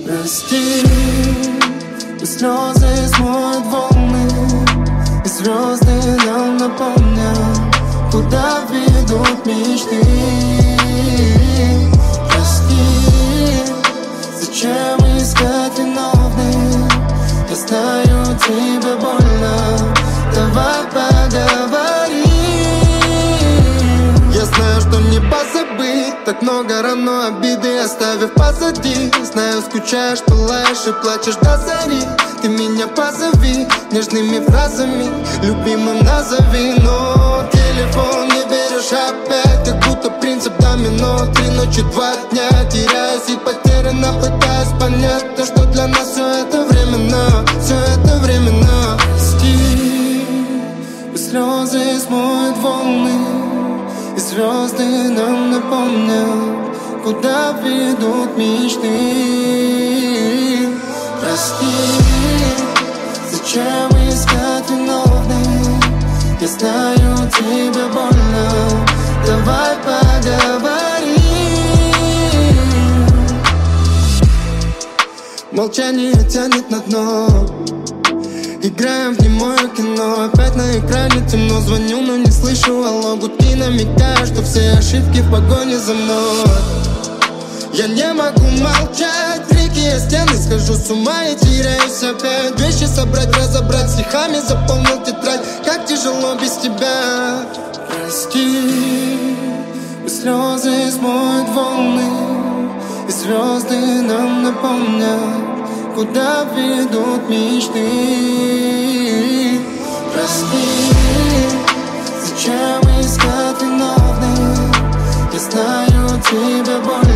Прости, и слезы смоют волны, и звезды нам напомнят, куда ведут мечты. Прости, зачем искать виновных? Я знаю, тебе больно, давай поговорим. Я знаю, что мне позабыть, так много рано обиды оставив позади. Знаю, скучаешь, пылаешь и плачешь до зари. Ты меня позови нежными фразами, любимым назови. Но телефон не берешь опять, как будто принцип домино. 3 ночи, 2 дня, теряюсь и потерянно пытаюсь понять то, что для нас все это временно, все это временно. Прости, и слезы смоют волны, и звезды нам напомнят, куда ведут мечты. Прости, зачем искать виновных? Я знаю, тебе больно, давай поговорим. Молчание тянет на дно, играем в немое кино. Опять на экране темно, звоню, но не слышу алло. Гудки намекают, что все ошибки в погоне за мной. Я не могу молчать, реки и стены, схожу с ума и теряюсь опять. Вещи собрать, разобрать, стихами заполнил тетрадь. Как тяжело без тебя. Прости, и слезы смоют волны, и звезды нам напомнят, куда ведут мечты. Прости, зачем искать виновных? Я знаю, тебе больно,